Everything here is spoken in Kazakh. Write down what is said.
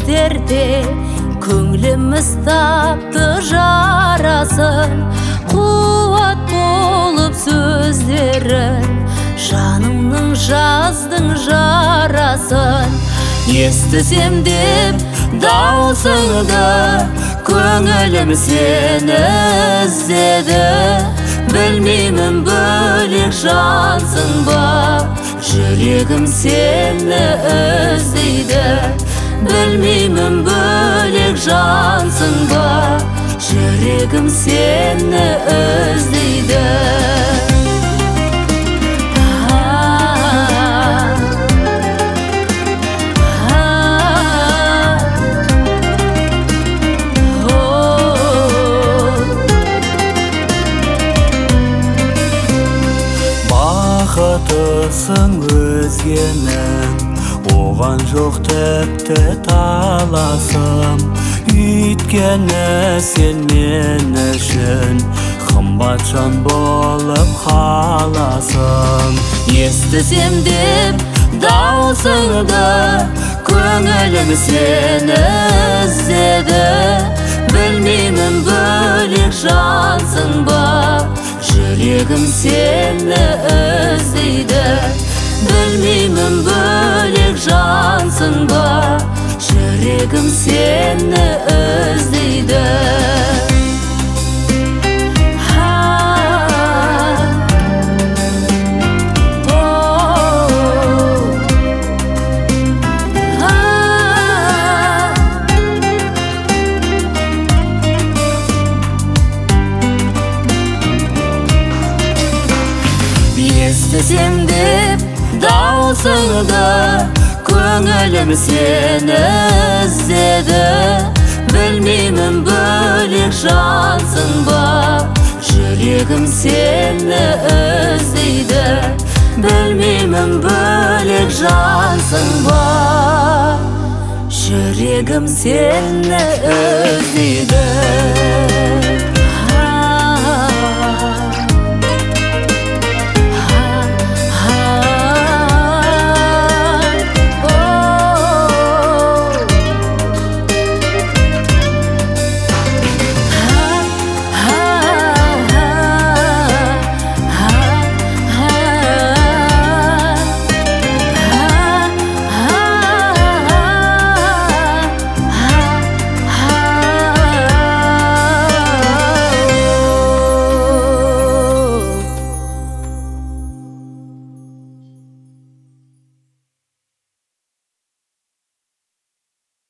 кездерде көңіліміз тапты жарасын, қуат болып сөздерін, жанымның жаздың жарасын. Естісем деп даусыңды, көңілім сені іздеді. Білмеймін бөлек жансың ба, жүрегім сені іздейді. Білмеймін бөлек жансың ба, жүрегім сені іздейді. Бақытысың өзгенің, оған жоқ тіпті таласым. Өйткені сен мен үшін қымбат жан болып қаласың. Естісем деп даусыңды, көңілім сені іздеді. Білмеймін бөлек жансың ба, жүрегім сені іздейді. Білмеймін бөлек жансың ба, жүрегім сені іздейді. Естісем деп даусыңды, көңілім сені іздеді. Білмеймін бөлек жансың ба, жүрегім сені іздейді. Білмеймін бөлек жансың ба, жүрегім сені іздейді.